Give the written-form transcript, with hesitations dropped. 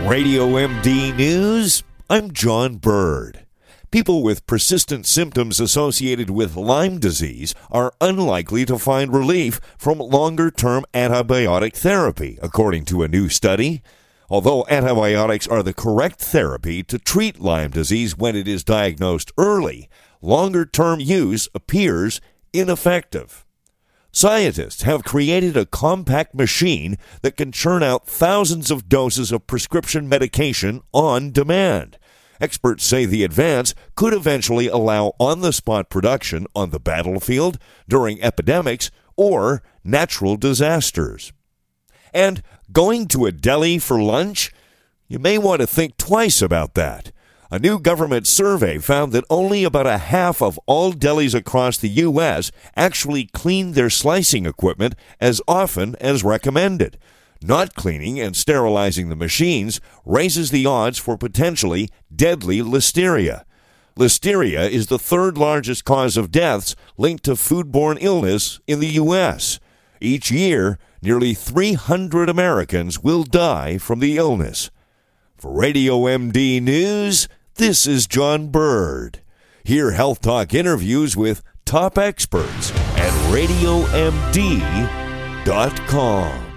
Radio MD News, I'm John Bird. People with persistent symptoms associated with Lyme disease are unlikely to find relief from longer-term antibiotic therapy, according to a new study. Although antibiotics are the correct therapy to treat Lyme disease when it is diagnosed early, longer-term use appears ineffective. Scientists have created a compact machine that can churn out thousands of doses of prescription medication on demand. Experts say the advance could eventually allow on-the-spot production on the battlefield, during epidemics, or natural disasters. And going to a deli for lunch? You may want to think twice about that. A new government survey found that only about a half of all delis across the U.S. actually clean their slicing equipment as often as recommended. Not cleaning and sterilizing the machines raises the odds for potentially deadly listeria. Listeria is the third largest cause of deaths linked to foodborne illness in the U.S. Each year, nearly 300 Americans will die from the illness. For Radio MD News, this is John Bird. Hear Health Talk interviews with top experts at RadioMD.com.